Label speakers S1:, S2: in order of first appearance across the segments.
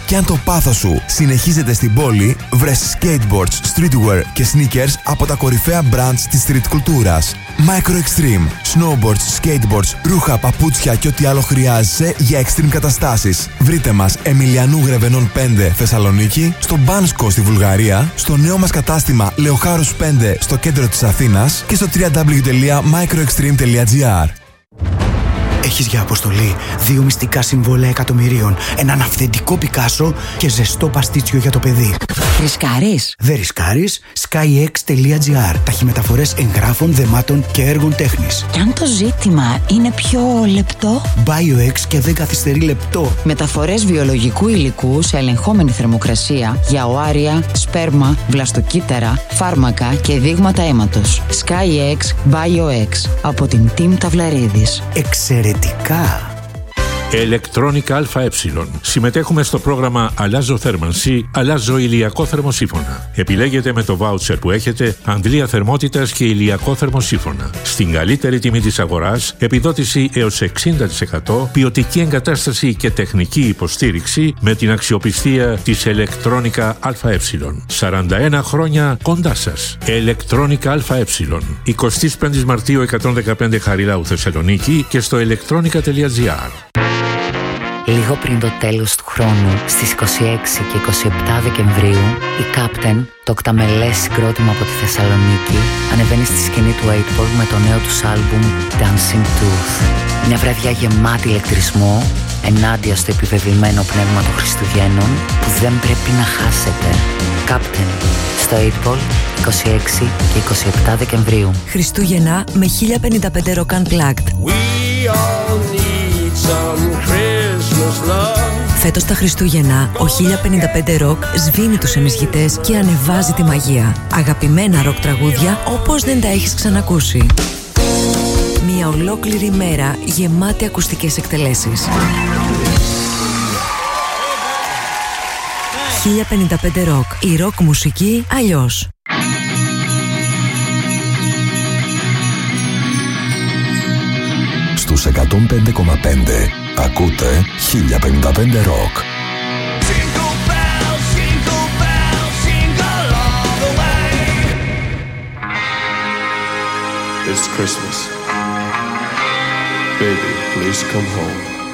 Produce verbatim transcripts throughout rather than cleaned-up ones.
S1: Και αν το πάθος σου συνεχίζεται στην πόλη, βρες skateboards, streetwear και sneakers από τα κορυφαία brands της street κουλτούρας. Micro Extreme, snowboards, skateboards, ρούχα, παπούτσια και ό,τι άλλο χρειάζεσαι για extreme καταστάσεις. Βρείτε μας Εμιλιανού Γρεβενών πέντε Θεσσαλονίκη, στο Μπάνσκο στη Βουλγαρία, στο νέο μας κατάστημα Λεοχάρους πέντε στο κέντρο της Αθήνας και στο double-u double-u double-u τελεία microextreme τελεία gr.
S2: Έχεις για αποστολή δύο μυστικά συμβόλαια εκατομμυρίων, έναν αυθεντικό Πικάσο και ζεστό παστίτσιο για το παιδί.
S3: Ρισκάρεις?
S2: Δεν ρισκάρεις. skyx τελεία gr. Ταχυμεταφορές εγγράφων, δεμάτων και έργων τέχνης.
S3: Και αν το ζήτημα είναι πιο λεπτό?
S2: BioX και δεν καθυστερεί λεπτό.
S3: Μεταφορές βιολογικού υλικού σε ελεγχόμενη θερμοκρασία για οάρια, σπέρμα, βλαστοκύτταρα, φάρμακα και δείγματα αίματος. skyx BioX από την Team Ταυλαρίδης.
S2: Εξαιρετικά!
S4: Electronica ΑΕ. Συμμετέχουμε στο πρόγραμμα Αλλάζω θέρμανση, αλλάζω ηλιακό θερμοσύφωνα. Επιλέγετε με το βάουτσερ που έχετε αντλία θερμότητας και ηλιακό θερμοσύφωνα. Στην καλύτερη τιμή της αγοράς, επιδότηση έως εξήντα τοις εκατό, ποιοτική εγκατάσταση και τεχνική υποστήριξη με την αξιοπιστία της Electronica ΑΕ. σαράντα ένα χρόνια κοντά σας. Electronica ΑΕ. εικοστή πέμπτη Μαρτίου εκατόν δεκαπέντε Χαριλάου Θεσσαλονίκη και στο electronica τελεία gr.
S5: Λίγο πριν το τέλος του χρόνου, στις είκοσι έξι και είκοσι επτά Δεκεμβρίου, η Captain, το οκταμελές συγκρότημα από τη Θεσσαλονίκη, ανεβαίνει στη σκηνή του οκτώ Ball με το νέο τους άλμπουμ Dancing Tooth. Μια βραδιά γεμάτη ηλεκτρισμό, ενάντια στο επιβεβλημένο πνεύμα των Χριστουγέννων, που δεν πρέπει να χάσετε. Captain, στο οκτώ Ball, είκοσι έξι και είκοσι επτά Δεκεμβρίου.
S6: Χριστούγεννα με χίλια πενήντα πέντε Rock Unplugged. Φέτος τα Χριστούγεννα, ο χίλια πενήντα πέντε Rock σβήνει τους ενισχυτές και ανεβάζει τη μαγεία. Αγαπημένα ροκ τραγούδια όπως δεν τα έχεις ξανακούσει. Μια ολόκληρη μέρα γεμάτη ακουστικές εκτελέσεις. χίλια πενήντα πέντε Rock. Η ροκ μουσική αλλιώς.
S1: Στους εκατόν πέντε κόμμα πέντε ακούτε χίλια πενήντα πέντε Rock.
S7: It's Christmas. Baby, please come home.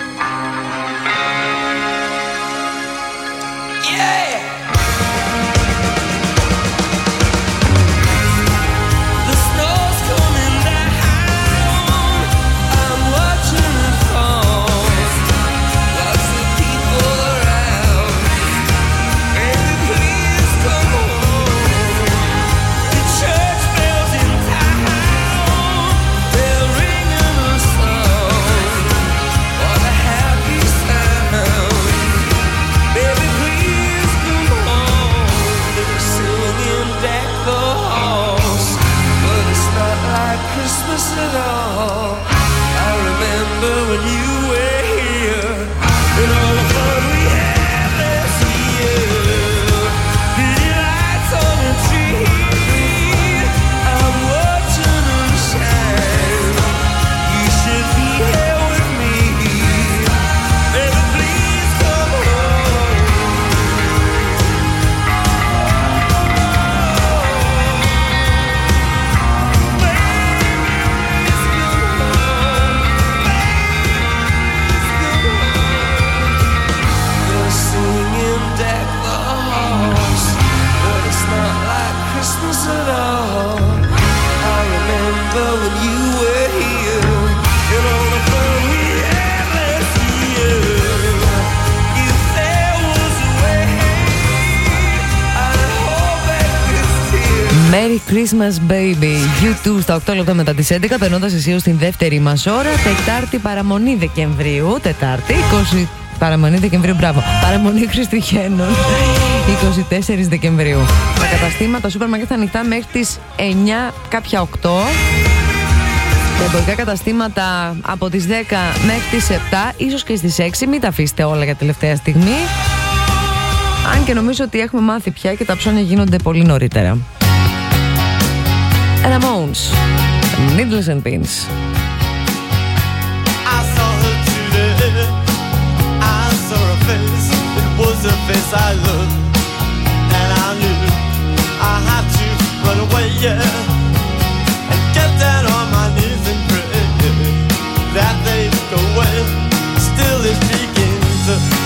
S8: Merry Christmas Baby, γιου τού στα οκτώ λεπτά μετά τις έντεκα, περνώντας αισίως στην δεύτερη μας ώρα, Τετάρτη παραμονή Δεκεμβρίου, Τετάρτη είκοσι... Παραμονή Δεκεμβρίου, μπράβο, παραμονή Χριστουγέννων, είκοσι τέσσερις Δεκεμβρίου. Τα καταστήματα σούπερ μάρκετ θα ανοιχτά μέχρι τις εννιά, κάποια οκτώ. Τα εμπορικά καταστήματα από τις δέκα μέχρι τις επτά, ίσως και στις έξι, μην τα αφήσετε όλα για τελευταία στιγμή. Αν και νομίζω ότι έχουμε μάθει πια και τα ψώνια γίνονται πολύ νωρίτερα. Ramones, Needles and Pins.
S9: I saw her today, I saw her face, it was a face face I looked, and I knew I had to run away, yeah, and get down on my knees and pray that they'd go away. Still it begins,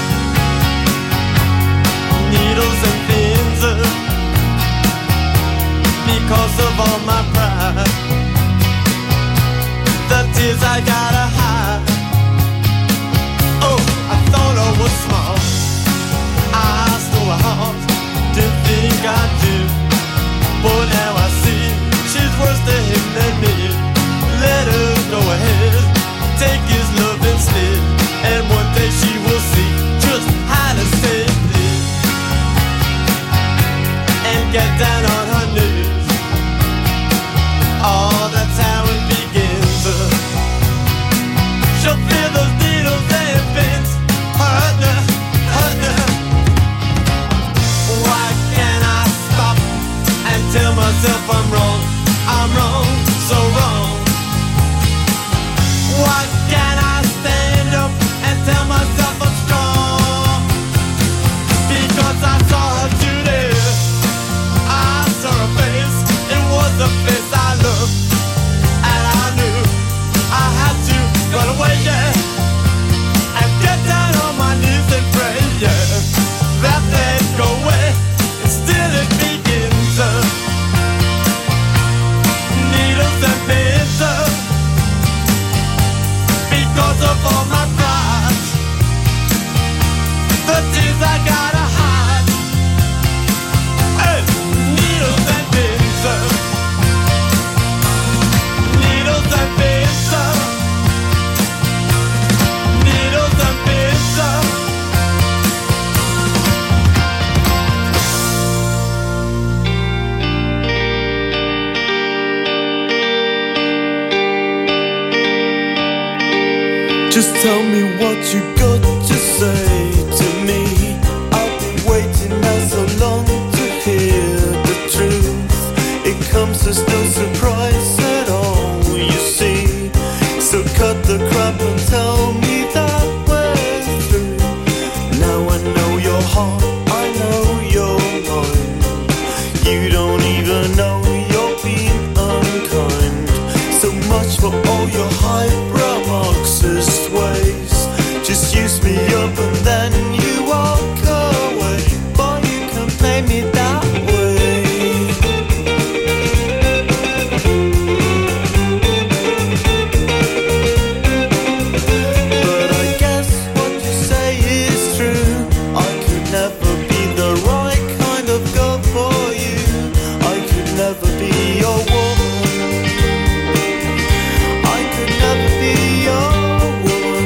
S9: needles and pins, because of all my pride, the tears I gotta hide. Oh, I thought I was smart, I stole her heart, didn't think I did, but now I see she's worse to him than me. Let her go ahead, take his love instead, and one day she will see just how to save it, and get down on her knees. Oh, that's how it begins. She'll feel those needles and pins, hurt her, hurt her. Why can't I stop and tell myself I'm wrong? I'm wrong, so wrong. Why can't I stand up and tell myself I'm strong? Because I saw her today, I saw her face, it was a face I loved, and I knew I had to run away, yeah, and get down on my knees and pray, yeah, that they'd go away, and still it begins, uh, needles and pins, uh, because of all my pride, the tears I gotta hide, hey, needles and pins, uh, needles and pins, uh, needles and pins, uh.
S10: Just tell me what you got to say to me. I've been waiting now so long to hear the truth. It comes as no surprise at all, you see. So cut the crap and tell me that we're through. Now I know your heart, I know your mind. You don't even know you're being unkind. So much for all your highbrow Marxist ways. Just use me up and then you walk away. Boy, you can play me that way. But I guess what you say is true. I could never be the right kind of girl for you. I could never be your woman. I could never be your woman.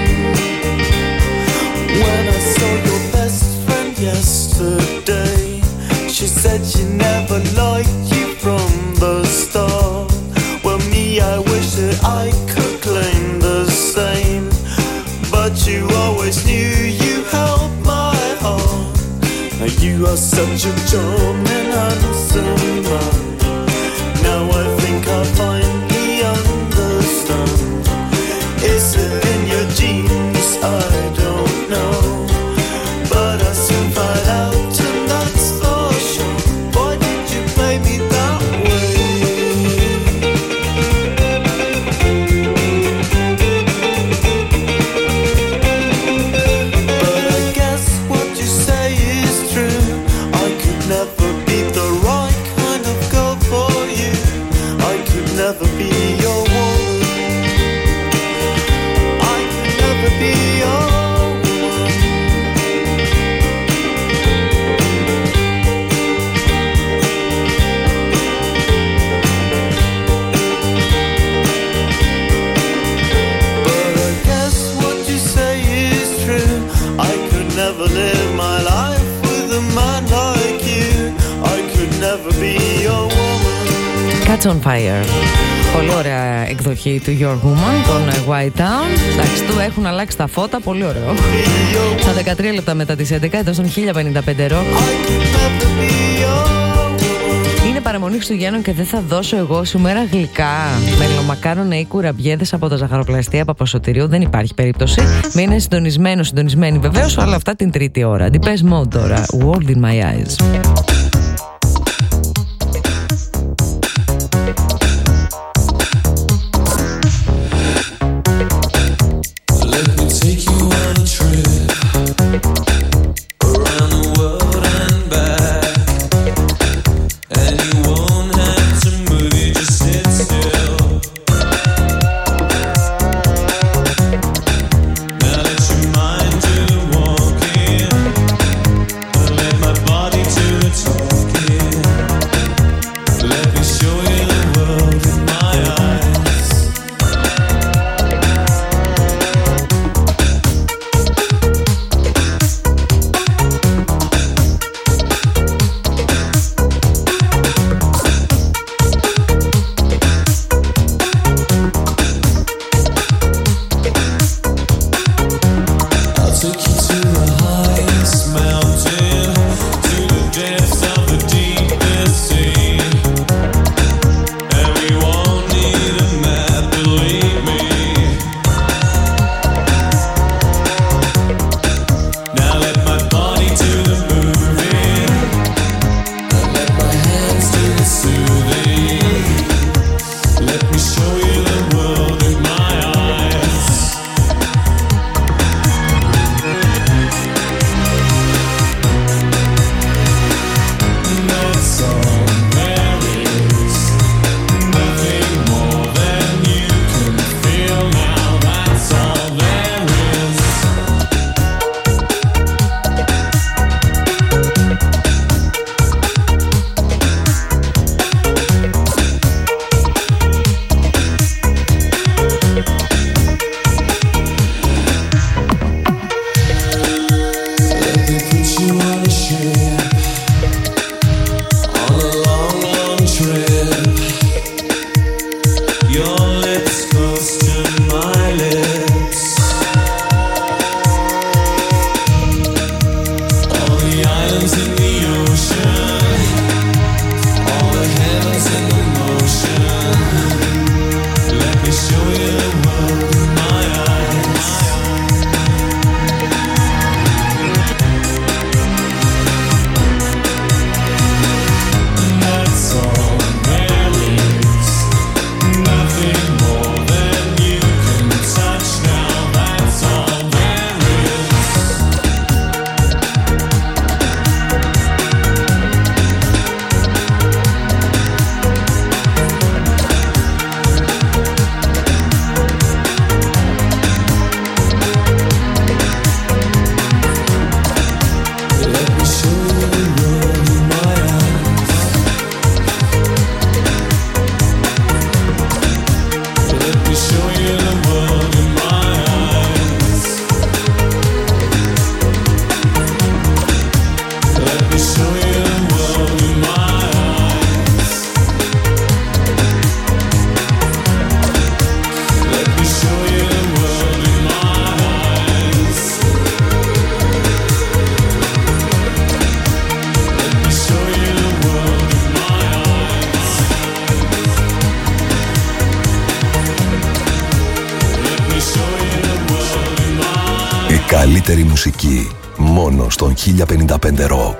S10: When I saw your best friend yesterday, she said she never liked you from the start. Well, me, I wish that I could claim the same, but you always knew you held my heart. Now you are such a charming, handsome man. Now I think I finally understand. Is it in your genes? I don't know, but I soon find out, and that's for sure. Why did you play me that way? But I guess what you say is true. I could never be the right kind of girl for you. I could never be your woman. I could never be your woman. But I guess what you say is true. I could never live my life with a man like you. I could never be your woman.
S8: Catch on Fire. Πολύ ωραία εκδοχή του Your Woman, των White Town. Εντάξει, του έχουν αλλάξει τα φώτα, πολύ ωραίο. Στα δεκατρία λεπτά μετά τις έντεκα, εδώ στον χίλια πενήντα πέντε Rock. παραμονή Χριστουγέννων και δεν θα δώσω εγώ σήμερα γλυκά. Μελομακάρονα ή κουραμπιέδες από τα ζαχαροπλαστεία Παπασωτηρίου. Δεν υπάρχει περίπτωση. Μείνε συντονισμένο, συντονισμένη βεβαίως. Όλα αυτά την τρίτη ώρα. Depeche Mode τώρα. World in my eyes.
S11: Καλύτερη μουσική μόνο στον χίλια πενήντα πέντε Rock.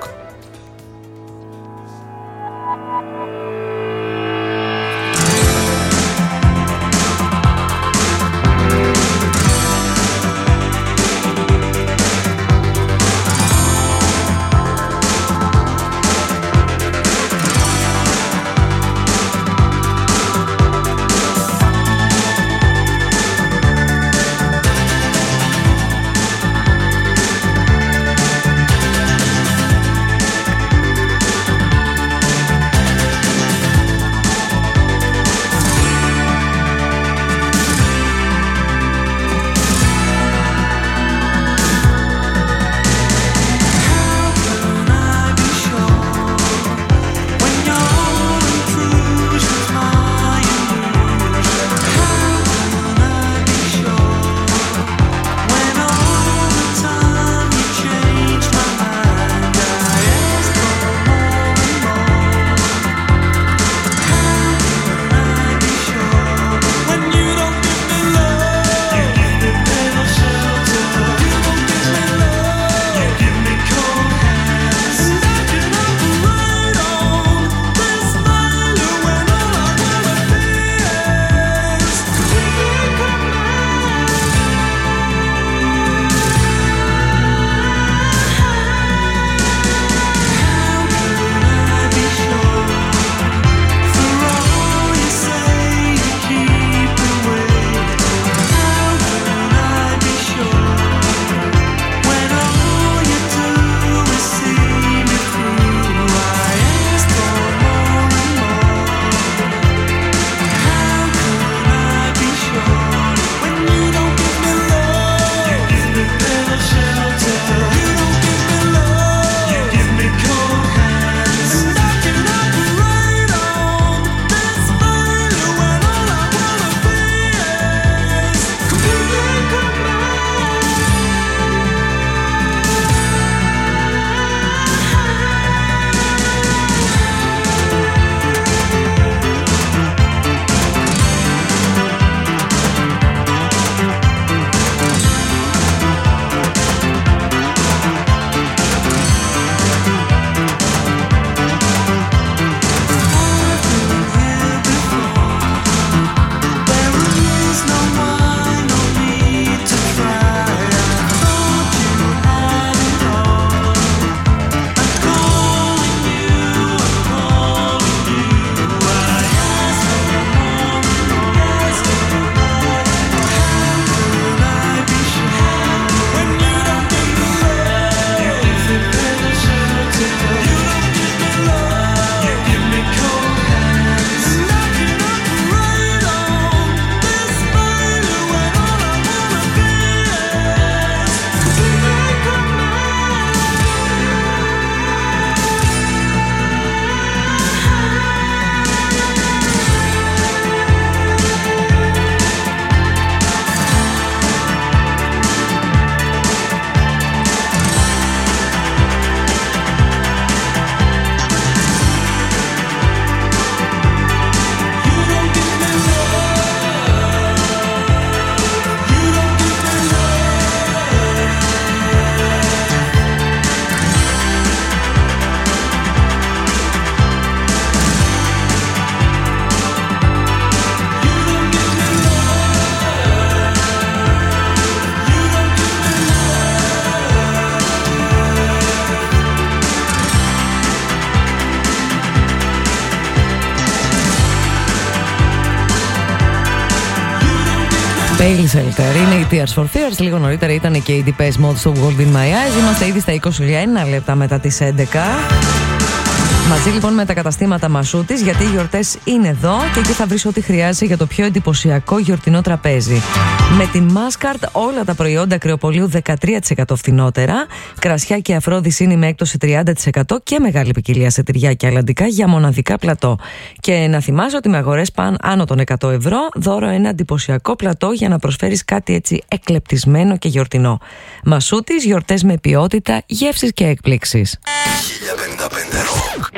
S8: Pale Shelter είναι η Tears for Fears. Λίγο νωρίτερα ήταν και η Depeche Mode στο Gold in My Eyes. Είμαστε ήδη στα είκοσι ένα λεπτά μετά τις έντεκα. Μαζί λοιπόν με τα καταστήματα Μασούτης, γιατί οι γιορτές είναι εδώ και εκεί θα βρεις ό,τι χρειάζεσαι για το πιο εντυπωσιακό γιορτινό τραπέζι. Με τη Maskart όλα τα προϊόντα κρεοπολίου δεκατρία τοις εκατό φθηνότερα, κρασιά και αφρόδισίνη με έκπτωση τριάντα τοις εκατό και μεγάλη ποικιλία σε τυριά και αλαντικά για μοναδικά πλατό. Και να θυμάσαι ότι με αγορές παν άνω των εκατό ευρώ, δώρο ένα εντυπωσιακό πλατό για να προσφέρεις κάτι έτσι εκλεπτισμένο και γιορτινό. Μασούτης, γιορτές με ποιότητα, γεύσεις και έκπληξης.
S11: χίλια πενήντα πέντε Rock.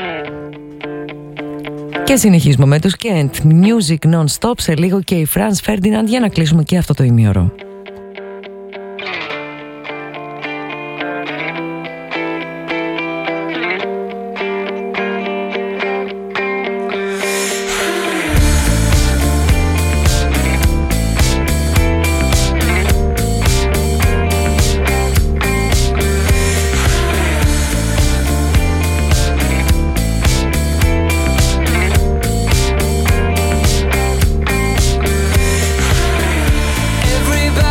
S8: Και συνεχίζουμε με τους Kent Music Non-Stop, σε λίγο και η Franz Ferdinand για να κλείσουμε και αυτό το ημίωρο.
S9: Everybody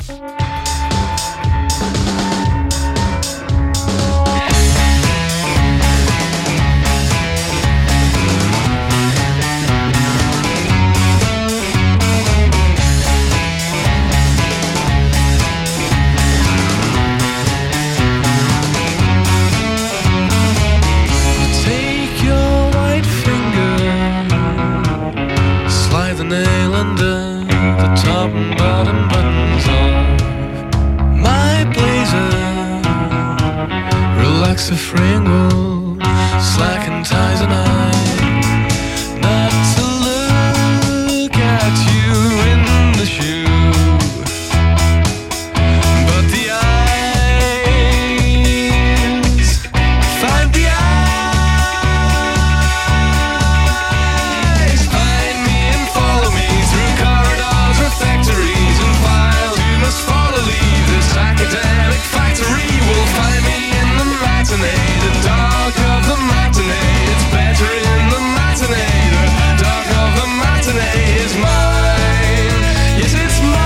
S10: A frame will slacken ties and I not to look at you in the shoe, but the eyes find the eyes find me and follow me through corridors or factories and files. You must follow, leave this academic factory. Will find me in the matinee, the dark of the matinee. It's better in the matinee. The dark of the matinee is mine. Yes, it's mine.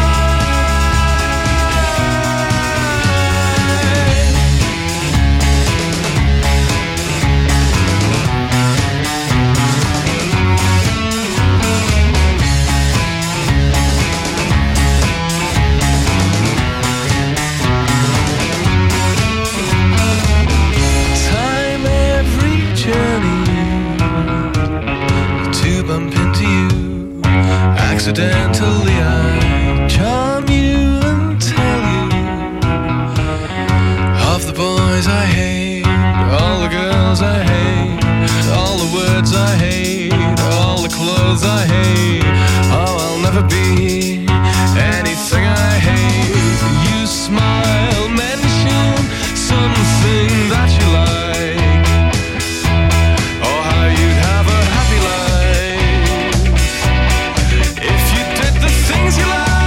S10: Time every journey to bump into you. Accidentally I charm you and tell you of the boys I hate, all the girls I hate, all the words I hate, all the clothes I hate. Oh, I'll never be anything I hate. You smile, mention something that you like, or how you'd have a happy life if you did the things you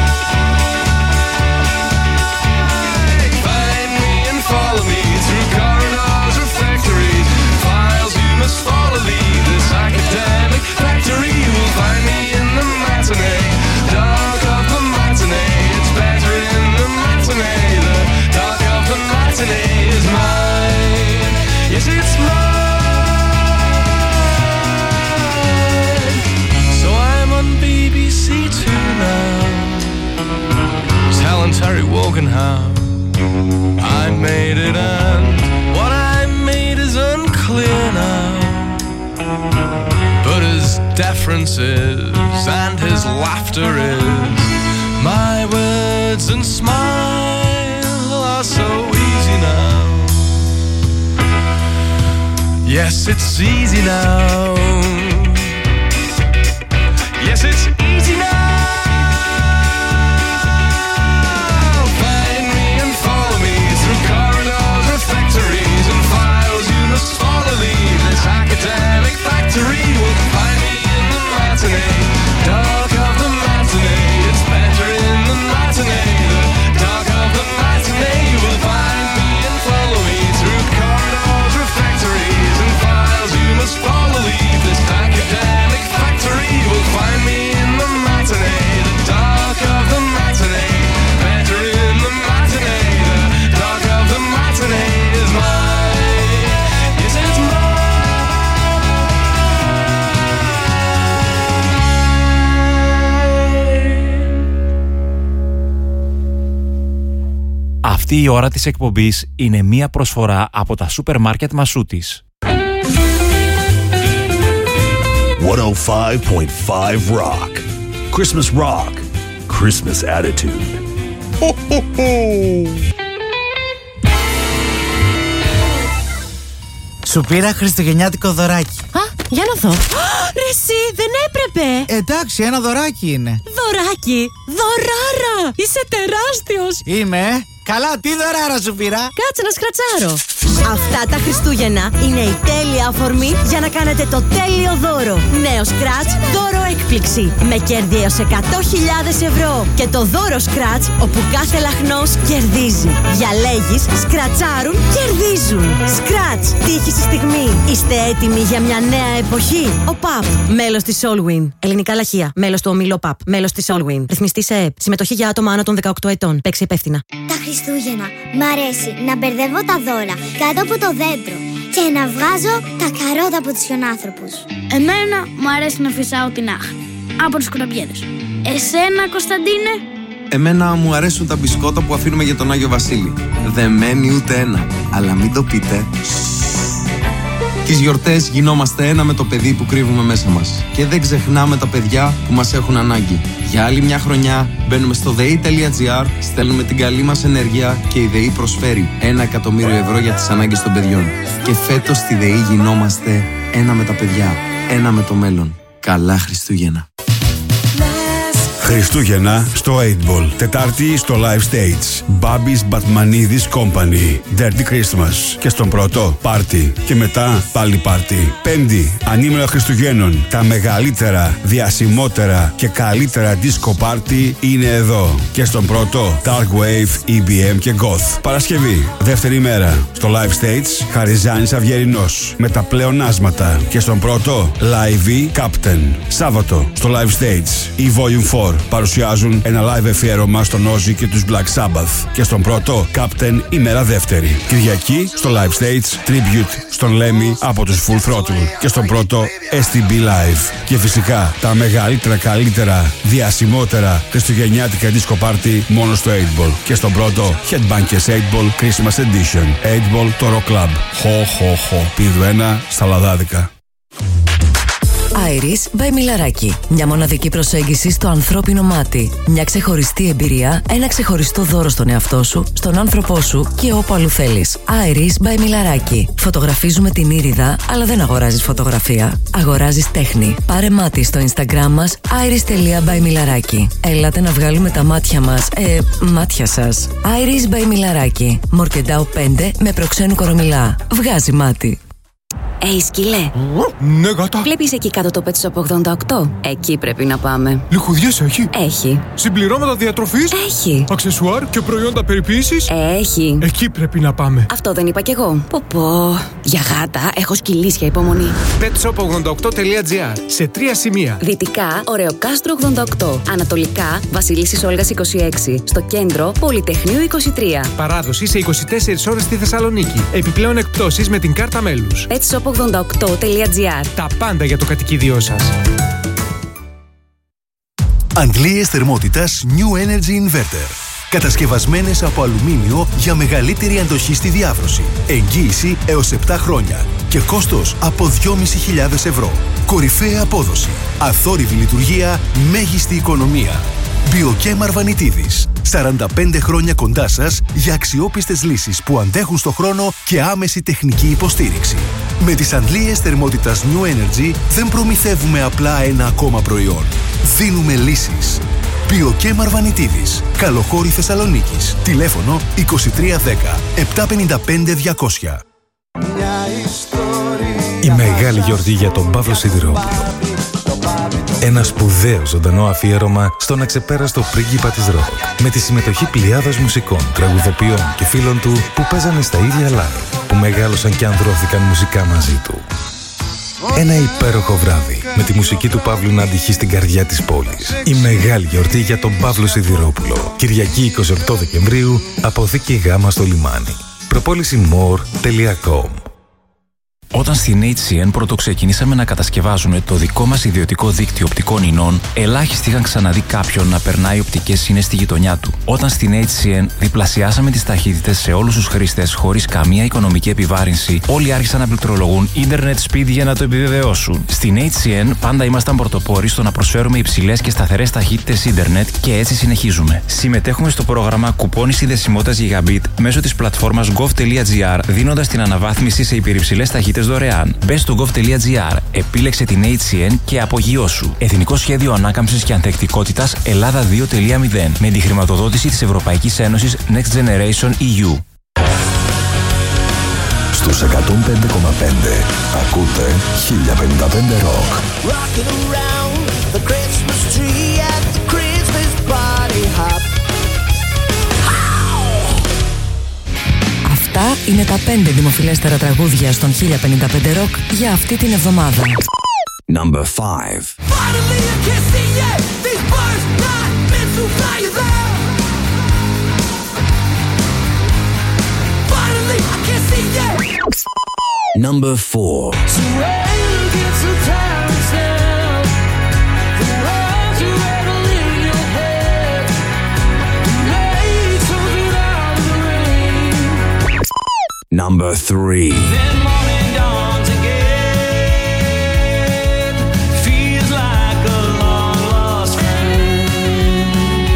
S10: like. Find me and follow me through corridors or factories, files you must follow, leave this academic factory. You will find me in the matinee, dark of the matinee. It's better in the matinee. The dark of the matinee is mine. Yes, it's mine. So I'm on B B C Two now, telling Terry Wogan how I made it, and what I made is unclear now. But his deference is, and his laughter is, my words and smile are so easy now. Yes, it's easy now. Yes, it's easy now. Find me and follow me through corridors or factories and files you must follow, leave this academic factory. Will find me in the matinee, dark of the matinee. It's better in the matinee. The dark of the matinee. You will find me and follow me through corridors or factories and files you must follow, leave this academic factory. Will find me in the matinee, the dark of the matinee. Better in the matinee. The dark of the matinee is mine. Yes, it's mine.
S12: Αυτή η ώρα της εκπομπής είναι μία προσφορά από τα σούπερ μάρκετ Μασούτης.
S13: εκατόν πέντε κόμμα πέντε Rock. Christmas Rock. Christmas Attitude. Ho, ho, ho.
S2: Σου πήρα χριστουγεννιάτικο δωράκι.
S14: Α, για να δω. Ρε εσύ, δεν έπρεπε.
S2: Εντάξει, ένα δωράκι είναι.
S14: Δωράκι, δωράρα. Είσαι τεράστιος.
S2: Είμαι. Καλά, τι δωράρα σου πήρα.
S14: Κάτσε να σκρατσάρω. Αυτά τα Χριστούγεννα είναι η τέλεια αφορμή για να κάνετε το τέλειο δώρο. Νέο Scratch, δώρο έκπληξη. Με κέρδη έως εκατό χιλιάδες ευρώ. Και το δώρο Scratch, όπου κάθε λαχνός κερδίζει. Διαλέγεις, σκρατσάρουν, κερδίζουν. Scratch, τύχη στη στιγμή. Είστε έτοιμοι για μια νέα εποχή? Ο ΠΑΠ, μέλος της Allwin. Ελληνικά λαχεία, μέλος του ομίλου ΠΑΠ, μέλος της Allwin. Ρυθμιστή σε ΕΕΠ. Συμμετοχή για άτομα άνω των δεκαοκτώ ετών. Παίξει υπεύθυνα.
S15: Τα Χριστούγεννα μ' αρέσει να μπερδεύω τα δώρα κάτω από το δέντρο και να βγάζω τα καρότα από τους χιονάνθρωπους.
S16: Εμένα μου αρέσει να φυσάω την άχνη από τους κουραμπιέδες. Εσένα, Κωνσταντίνε?
S17: Εμένα μου αρέσουν τα μπισκότα που αφήνουμε για τον Άγιο Βασίλη. Δεν μένει ούτε ένα, αλλά μην το πείτε. Τις γιορτές γινόμαστε ένα με το παιδί που κρύβουμε μέσα μας. Και δεν ξεχνάμε τα παιδιά που μας έχουν ανάγκη. Για άλλη μια χρονιά μπαίνουμε στο ΔΕΗ τελεία τζι άρ, στέλνουμε την καλή μας ενέργεια και η ΔΕΗ προσφέρει ένα εκατομμύριο ευρώ για τις ανάγκες των παιδιών. Και φέτος στη ΔΕΗ γινόμαστε ένα με τα παιδιά, ένα με το μέλλον. Καλά Χριστούγεννα.
S18: Χριστούγεννα στο οκτώ Ball. Τετάρτη στο Live Stage. Babis Batmanidis Company. Dirty Christmas. Και στον πρώτο πάρτι. Και μετά πάλι πάρτι. Πέμπτη, ανήμερα Χριστουγέννων. Τα μεγαλύτερα, διασημότερα και καλύτερα disco party είναι εδώ. Και στον πρώτο Dark Wave, ι μπι εμ και Goth. Παρασκευή, δεύτερη μέρα. Στο Live Stage, Χαριζάνης Αυγερινός. Με τα πλεονάσματα. Και στον πρώτο Live Captain. Σάββατο, στο Live Stage, η Volume φορ παρουσιάζουν ένα live αφιέρωμα στον Ozzy και τους Black Sabbath. Και στον πρώτο Captain ημέρα δεύτερη. Κυριακή στο Live Stage Tribute στον Lemmy από τους Full Throttle. Και στον πρώτο ες τι μπι Live. Και φυσικά τα μεγαλύτερα, καλύτερα, διασημότερα χριστουγεννιάτικα disco party μόνο στο οκτώ Ball. Και στον πρώτο Headbangers οκτώ Ball Christmas Edition. οκτώ Ball το Rock Club. Χω χω χω. Πίδου ένα στα λαδάδικα.
S6: Iris by Millaraki. Μια μοναδική προσέγγιση στο ανθρώπινο μάτι. Μια ξεχωριστή εμπειρία, ένα ξεχωριστό δώρο στον εαυτό σου, στον άνθρωπό σου και όπου αλλού θέλεις. Iris by Millaraki. Φωτογραφίζουμε την ήριδα, αλλά δεν αγοράζεις φωτογραφία. Αγοράζεις τέχνη. Πάρε μάτι στο Instagram μας iris τελεία by Millaraki. Έλατε να βγάλουμε τα μάτια μας, ε, μάτια σας. Iris by Millaraki. Μορκεντάου πέντε με προξένου Κορομιλά. Βγάζει μάτι.
S19: Hey, σκυλέ.
S20: Ναι, γάτα.
S19: Βλέπεις εκεί κάτω το Pet Shop ογδόντα οκτώ? Εκεί πρέπει να πάμε.
S20: Λιχουδιές έχει?
S19: Έχει.
S20: Συμπληρώματα διατροφής?
S19: Έχει.
S20: Αξεσουάρ και προϊόντα περιποίησης?
S19: Έχει.
S20: Εκεί πρέπει να πάμε.
S19: Αυτό δεν είπα κι εγώ. Πω πω. Για γάτα έχω σκυλίσια υπομονή.
S20: pet shop ογδόντα οκτώ τελεία τζι άρ. Σε τρία σημεία.
S19: Δυτικά, Ωρεοκάστρο ογδόντα οκτώ. Ανατολικά, Βασιλίσσης Όλγας είκοσι έξι. Στο κέντρο, Πολυτεχνείου είκοσι τρία.
S20: Παράδοση σε είκοσι τέσσερις ώρες στη Θεσσαλονίκη. Επιπλέον εκπτώσεις με την κάρτα μέλους.
S19: pet shop ογδόντα οκτώ τελεία τζι άρ.
S20: Τα πάντα για το κατοικίδιό σας.
S21: Αντλίες θερμότητας New Energy Inverter. Κατασκευασμένες από αλουμίνιο για μεγαλύτερη αντοχή στη διάβρωση. Εγγύηση έως επτά χρόνια. Και κόστος από δυόμισι χιλιάδες ευρώ. Κορυφαία απόδοση. Αθόρυβη λειτουργία. Μέγιστη οικονομία. Biochem Αρβανιτίδης. σαράντα πέντε χρόνια κοντά σας για αξιόπιστες λύσεις που αντέχουν στο χρόνο και άμεση τεχνική υποστήριξη. Με τις αντλίες θερμότητας New Energy δεν προμηθεύουμε απλά ένα ακόμα προϊόν. Δίνουμε λύσεις. Biochem Αρβανιτίδης. Καλοχώρη Θεσσαλονίκης. Τηλέφωνο είκοσι τρία δέκα επτακόσια πενήντα πέντε διακόσια.
S22: Η μεγάλη γιορτή για τον Παύλο Σιδηρόπουλο. Ένα σπουδαίο ζωντανό αφιέρωμα στον αξεπέραστο πρίγκιπα της ροκ. Με τη συμμετοχή πλειάδας μουσικών, τραγουδοποιών και φίλων του που παίζανε στα ίδια live, που μεγάλωσαν και ανδρώθηκαν μουσικά μαζί του. Ένα υπέροχο βράδυ με τη μουσική του Παύλου να αντυχεί στην καρδιά της πόλης. Η μεγάλη γιορτή για τον Παύλο Σιδηρόπουλο. Κυριακή εικοστή όγδοη Δεκεμβρίου, αποθήκη Γ στο λιμάνι. προπόληση more τελεία com.
S12: Όταν στην έιτς σι εν πρώτο ξεκινήσαμε να κατασκευάζουμε το δικό μας ιδιωτικό δίκτυο οπτικών ινών, ελάχιστοι είχαν ξαναδεί κάποιον να περνάει οπτικές ίνες στη γειτονιά του. Όταν στην έιτς σι εν διπλασιάσαμε τις ταχύτητες σε όλους τους χρήστες χωρίς καμία οικονομική επιβάρυνση, όλοι άρχισαν να πληκτρολογούν Internet Speed για να το επιβεβαιώσουν. Στην έιτς σι εν πάντα ήμασταν πρωτοπόροι στο να προσφέρουμε υψηλές και σταθερές ταχύτητες Ίντερνετ και έτσι συνεχίζουμε. Συμμετέχουμε στο πρόγραμμα κουπόνι συνδεσιμότητας Gigabit μέσω της πλατφόρμας gov τελεία τζι άρ, δίνοντας την αναβάθμιση σε υπερυψηλές ταχύτητες δωρεάν. Μπες στο gov τελεία τζι άρ, επίλεξε την έιτς σι εν και απογειώσου. Εθνικό Σχέδιο Ανάκαμψης και Ανθεκτικότητας Ελλάδα δύο τελεία μηδέν με τη χρηματοδότηση της Ευρωπαϊκής Ένωσης Next Generation ι γιου.
S11: Στους εκατόν πέντε κόμμα πέντε ακούτε χίλια πενήντα πέντε Rock.
S9: Rocking around the Christmas tree at the Christmas party hop.
S6: Αυτά είναι τα πέντε δημοφιλέστερα τραγούδια στον χίλια πενήντα πέντε Rock για αυτή την εβδομάδα.
S11: Number five.
S9: Finally I can see it. These birds not meant to fly there. Finally I can see it.
S11: Number four.
S9: So when you get to town now, the words you rattle in your head, you make something out of the rain.
S11: Number three.
S9: Then morning dawns again, feels like a long lost friend.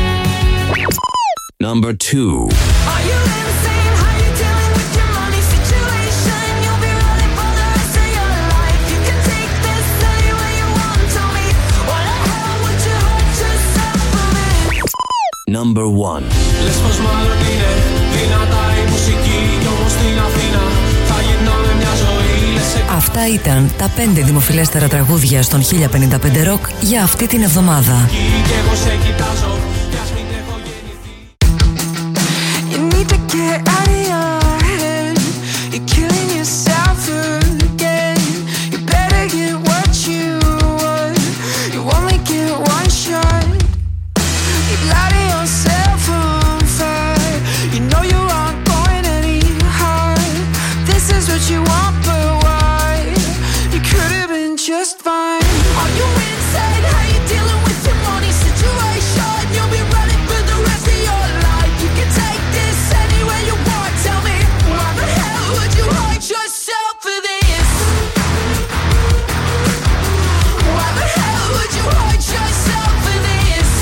S11: Number two.
S9: Are you insane? How you dealing with your money situation? You'll be running for the rest of your life. You can take this anywhere you want. Tell me, why the hell would you hurt yourself for this?
S11: Number one.
S9: Λες πως μάλλον είναι δυνατά η μουσική κι όμως στην Αθήνα θα γυρνάμε μια ζωή.
S6: Αυτά ήταν τα πέντε δημοφιλέστερα τραγούδια στον χίλια πενήντα πέντε Rock για αυτή την εβδομάδα.
S9: Κι εγώ σε κοιτάζω, κι ας μην έχω γεννηθεί. You need to get out of your head. You're killing yourself again. You better get what you want. You only get one shot. You light yourself on fire. You know you aren't going any higher. This is what you want, but why? You could have been just fine. Are you insane? How you dealing with your money situation? You'll be running for the rest of your life. You can take this anywhere you want. Tell me, why the hell would you hurt yourself for this? Why the hell would you hurt yourself for this?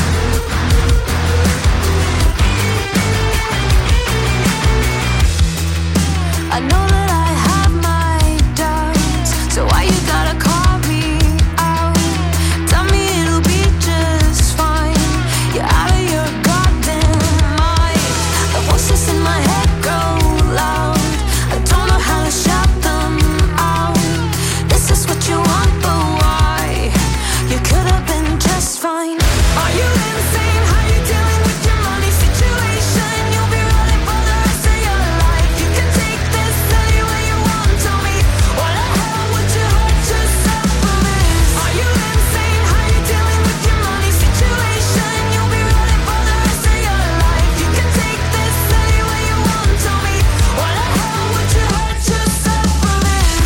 S9: I know that I have my doubts, so why you gotta call me out? Tell me it'll be just fine. You're out of your goddamn mind. The voices in my head go loud. I don't know how to shout them out. This is what you want, but why? You could have been just fine. Are you insane? How you dealing with your money situation? You'll be running for the rest of your life. You can take this anywhere you want. Tell me, why the hell would you hurt yourself for this? Are you insane? How you dealing with your money situation? You'll be running for the rest of your life. You can take this anywhere you want. Tell me, why the hell would you hurt yourself for this?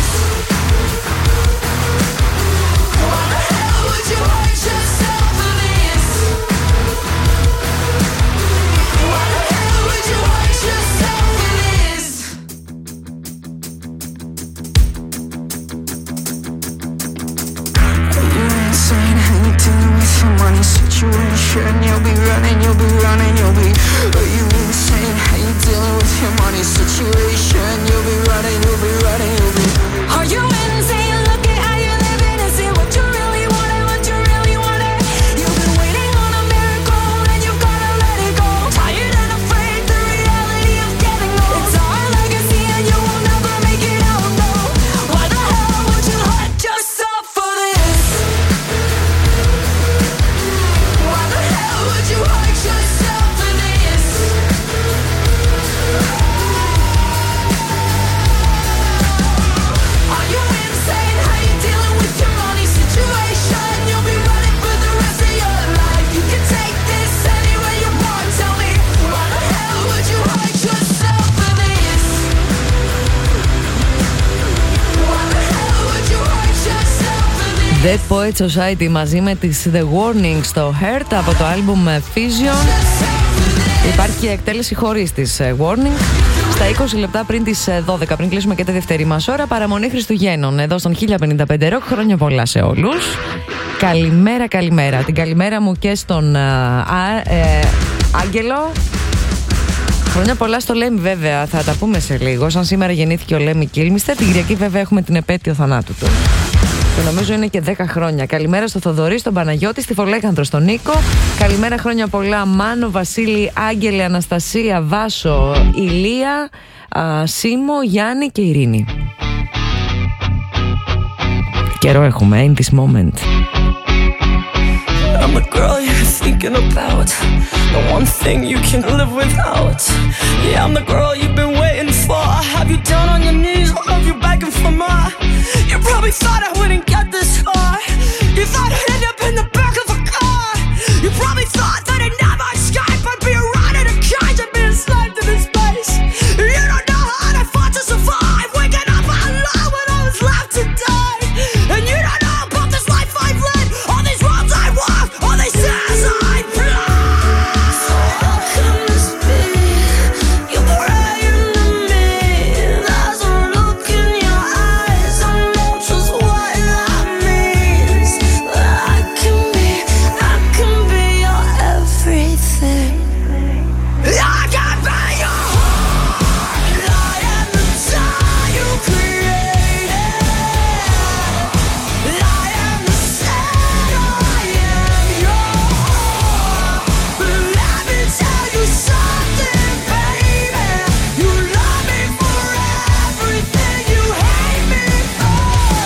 S9: Why the hell would you hurt yourself for this? Why the hell would you hurt yourself for this? Are you insane? How you dealing with your money situation? You'll be running, you'll be running, you'll be. Are you insane? How you dealing with your money situation? You'll be running, you'll be running, you'll be. Are you insane? Look at how you're living and see what you really want and what you really wanted. You've been waiting on a miracle and you've gotta let it go. Tired and afraid, the reality of getting old. It's our legacy and you will never make it out, no. Why the hell would you hurt yourself for this? Why the hell would you hurt yourself for this? Are you insane? How you dealing with your money situation? You'll be running for the rest of your life. You can take this anywhere you want. Tell me, why the hell would you hurt yourself for this? Why the hell would you hurt yourself for this?
S8: Dead Poets Society μαζί με τις The Warning στο Hurt από το άλμπουμ Fission. Υπάρχει και εκτέλεση χωρίς τις Warning. Στα είκοσι λεπτά πριν τις δώδεκα, πριν κλείσουμε και τη δεύτερη μας ώρα, παραμονή Χριστουγέννων εδώ στον χίλια πενήντα πέντε Rock. Χρόνια πολλά σε όλους. Καλημέρα, καλημέρα. Την καλημέρα μου και στον α, α, ε, Άγγελο. Χρόνια πολλά στο Λέμι, βέβαια, θα τα πούμε σε λίγο. Σαν σήμερα γεννήθηκε ο Λέμι Κίλμιστερ. Την Κυριακή, βέβαια, έχουμε την επέτειο θανάτου του. που νομίζω είναι και δέκα χρόνια. Καλημέρα στο Θοδωρή, στον Παναγιώτη, στη Φολέκανδρο, στον Νίκο. Καλημέρα, χρόνια πολλά. Μάνο, Βασίλη, Άγγελε, Αναστασία, Βάσο, Ηλία, α, Σίμω, Γιάννη και Ειρήνη. Καιρό έχουμε, in this moment.
S3: I'm the girl you're thinking about, the one thing you can't live without. Yeah, I'm the girl you've been waiting for. I have you down on your knees, I love you begging for more. You probably thought I wouldn't get this far. You thought I'd end up in the back of a car. You probably thought that I'd never escape. I'd be around in a cage, I'd be enslaved in this place. You don't know how I fought to survive, waking up alone when I was left to die. And you don't know about this life I've led, all these roads I walk, all these stairs I climb. So how can this be? You're praying to me. There's a look in your eyes, I know just what that means. That I can be, I can be your everything. I can be your heart. I am the star you created. I am the center, I am your heart. Let me tell you something, baby. You love me for everything you hate me for.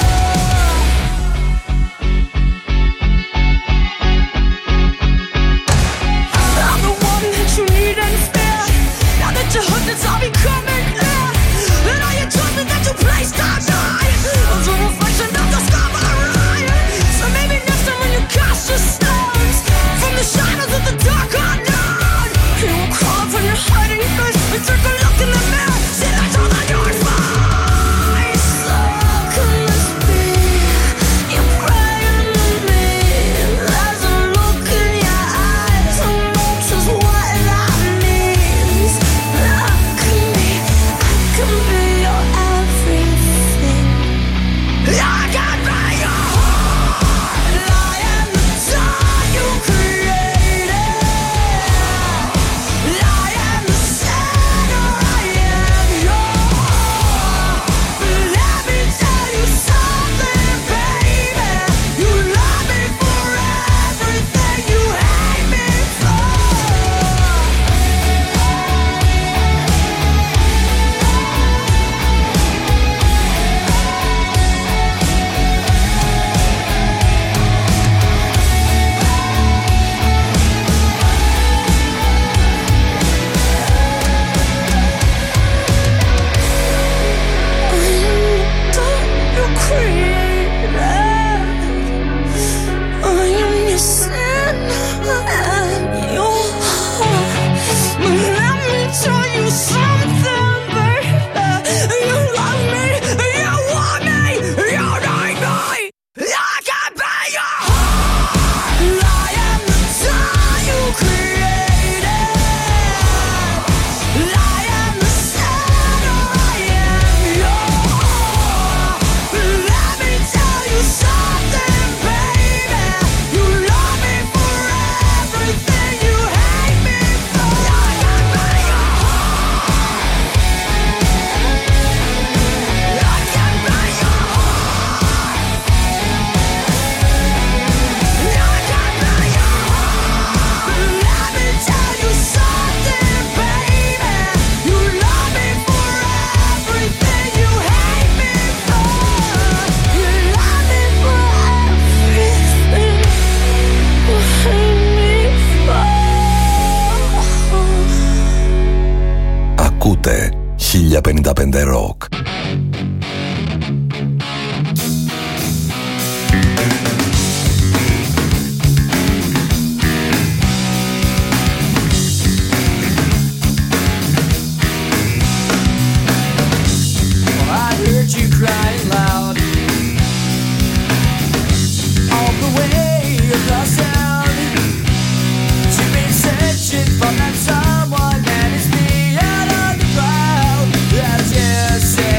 S3: I'm the one that you need and fear. Now that your hooked, it's all becoming clear. And all your trust that you placed on me was a reflection of discovery. So maybe next time when you cast your stones from the shadows of the dark unknown, you will crawl from your hiding place and take a look in the mirror. See the truth on your face. So how can this be? You're praying to me. There's a look in your eyes, I know just what that means. I can be, I can be your everything. I can be your heart. I am the star you created. I am the center, I am your heart. Let me tell you something, baby. You love me for everything you hate me for. You created. I am your sin and your heart. Let me tell you something, baby. You love me, you want me, you need me. I can be your heart. I am the star you created. I am the center, I am your heart. Let me tell you something, baby. You love me for everything you hate me for. I can be your heart. I can be your heart. I can be your heart. Let me tell you something, baby. You love me for everything you hate me for. You love me for everything you hate me for.
S11: Ακούτε χίλια πενήντα πέντε Rock.
S3: I heard you crying loud all the way across town. You've been searching for that someone that is beyond the crowd. That's just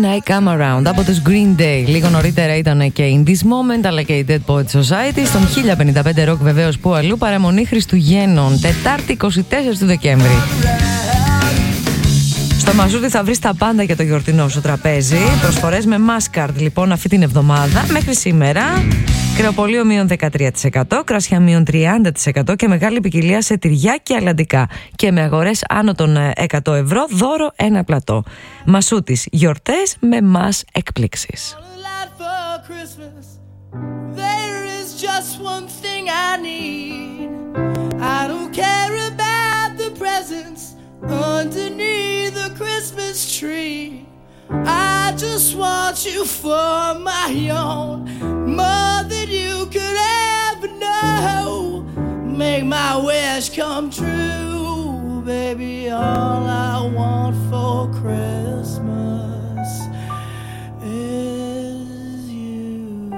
S8: When I Come Around από τους Green Day. Λίγο νωρίτερα ήταν και In This Moment αλλά και η Dead Poets Society. Στον χίλια πενήντα πέντε Rock βεβαίως που αλλού, παραμονή Χριστουγέννων, Τετάρτη είκοσι τέσσερις του Δεκέμβρη. Στο Μασούδι θα βρεις τα πάντα για το γιορτινό σου τραπέζι. Προσφορές με Maskard λοιπόν αυτή την εβδομάδα μέχρι σήμερα. Κρεοπολείο μείον δεκατρία τοις εκατό, κρασιά μείον τριάντα τοις εκατό και μεγάλη ποικιλία σε τυριά και αλαντικά. Και με αγορές άνω των εκατό ευρώ δώρο ένα πλατό. Μασούτης, γιορτές με μας εκπλήξεις.
S3: Underneath the Christmas tree, I just want you for my own, more than you could ever know. Make my wish come true, baby. All I want for Christmas is you.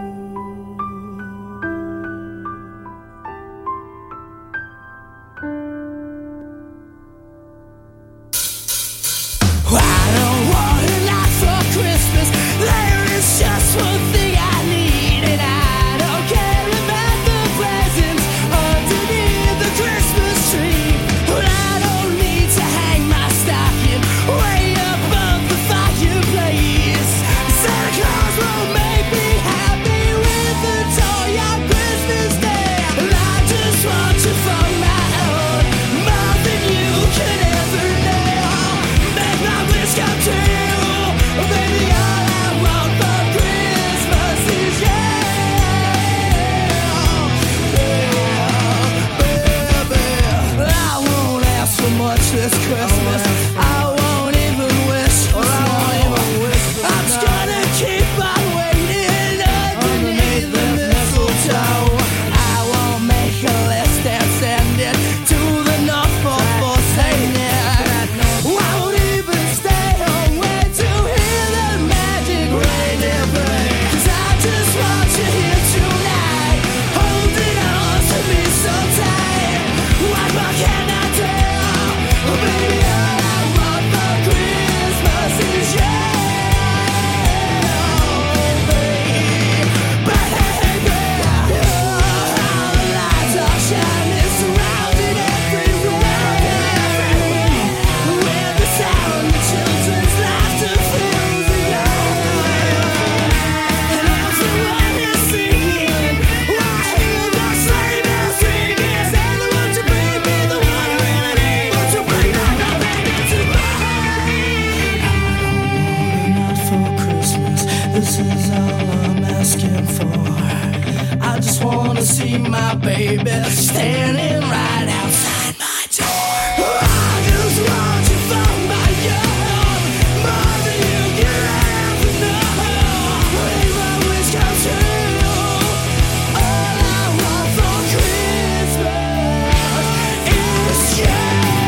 S3: I don't want a lot for Christmas. There is just one thing I need, and I don't care about the presents underneath the Christmas tree. But I don't need to hang my stocking way above the fireplace. Santa Claus will make me happy with a toy on Christmas Day. And I just want you for my own, more than you could ever know. Make my wish come true, baby. All I want for Christmas is you. I won't ask for much this Christmas. I won't even wish for one. I'm just gonna keep on waiting underneath the mistletoe. I won't make a list and send it to the North Pole for Saint Nick. I won't even stay away to hear the magic reindeer play. 'Cause I just want you here tonight, holding on to me so tight. What more can I do? Baby, all I want for Christmas is you. Baby, all the lights are shining, surrounded everywhere. With the sound of children's laughter fills the air. And everyone is singing, I hear the sleigh bells ringing. Santa, won't you bring me the one I really need? Won't you bring my baby to me? I don't want enough for Christmas. This is all I'm asking for. I just wanna see my baby standing right outside my door. I just want you for my own, more than you could ever know. Make my wish come true. All I want for Christmas is you.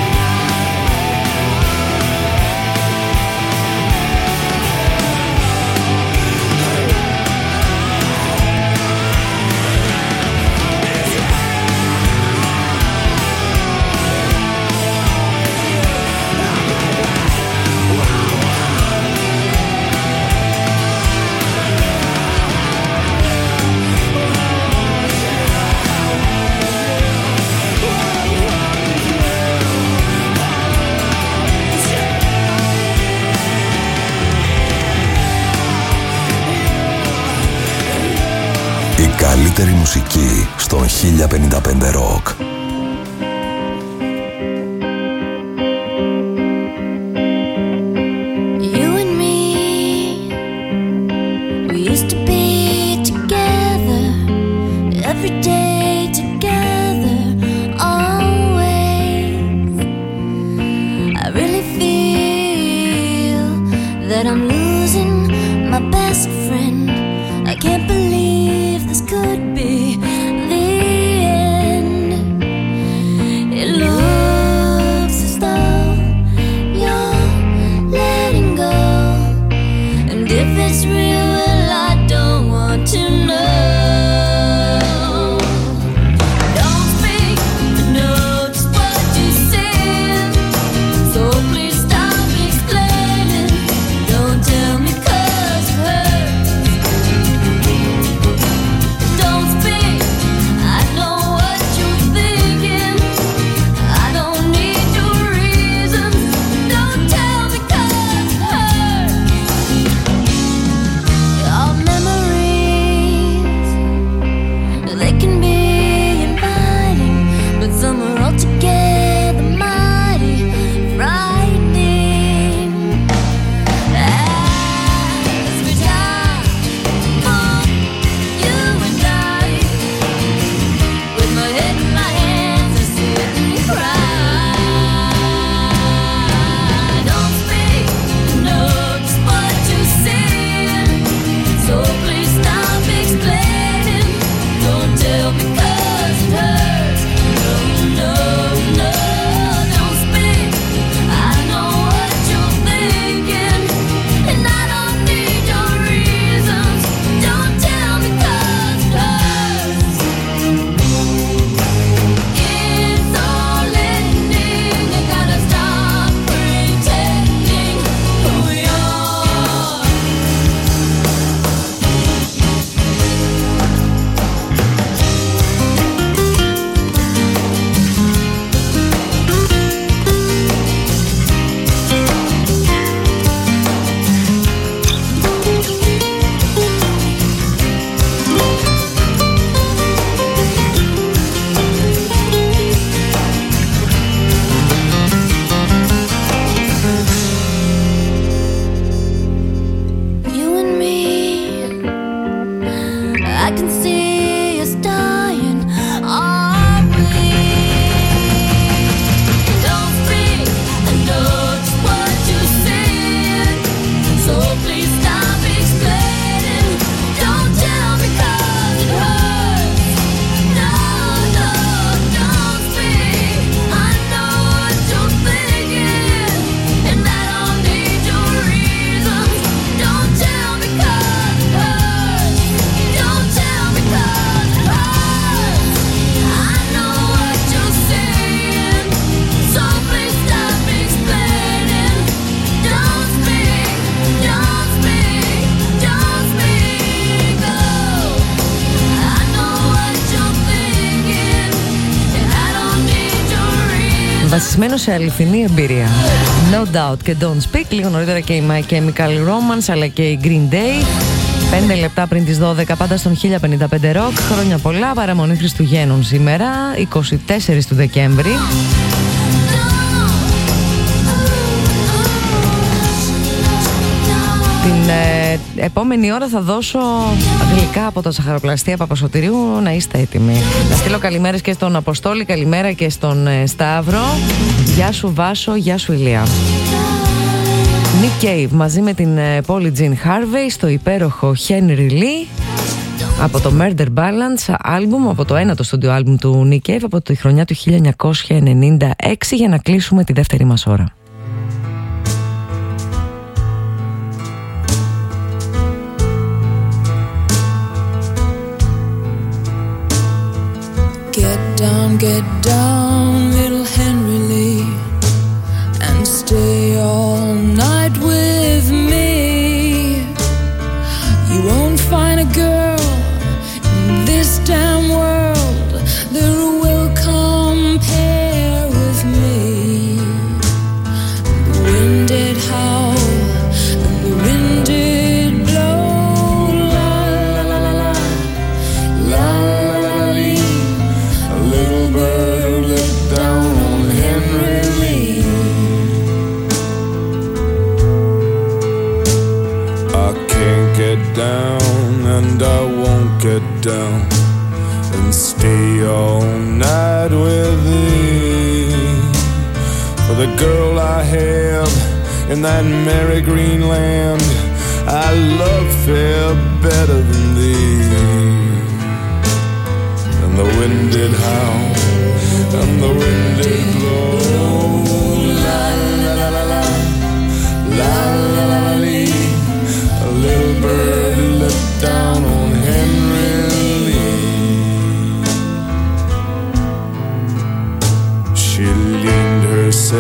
S11: Η καλύτερη μουσική στον χίλια πενήντα πέντε Rock.
S4: You and me, we used to be together, every day together, always. I really feel that I'm losing my best friend. I can't believe this could be the end.
S8: βασισμένο σε αληθινή εμπειρία. No Doubt και Don't Speak. Λίγο νωρίτερα και η My Chemical Romance αλλά και η Green Day. Πέντε λεπτά πριν τις δώδεκα, πάντα στον χίλια πενήντα πέντε Rock. Χρόνια πολλά, παραμονή Χριστουγέννων σήμερα, είκοσι τέσσερις του Δεκέμβρη. Την ε, επόμενη ώρα θα δώσω γλυκά από το Σαχαροπλαστεία Παπασωτηρίου, να είστε έτοιμοι. Να στείλω καλημέρες και στον Αποστόλη, καλημέρα και στον ε, Σταύρο. Γεια σου Βάσο, γεια σου Ηλία. Nick Cave μαζί με την ε, Polly Jean Harvey στο υπέροχο Henry Lee από το Murder Balance album, από το ένατο στούντιο album του Nick Cave από τη χρονιά του χίλια εννιακόσια ενενήντα έξι, για να κλείσουμε τη δεύτερη μας ώρα.
S1: Get down, get down, little Henry Lee, and stay all night with me. You won't find a girl in this damn world that will compare with me. The wind did howl and the wind did blow, la la la la la, la la la lee. A little bird let down on Henry Lee.
S10: I can't get down and I won't get down and stay all night with thee. For the girl I have in that merry green land, I love fair better than thee. And the wind did howl and the wind did blow, la la la la la, la la la la lee. A little bird let down on Henry Lee. She leaned herself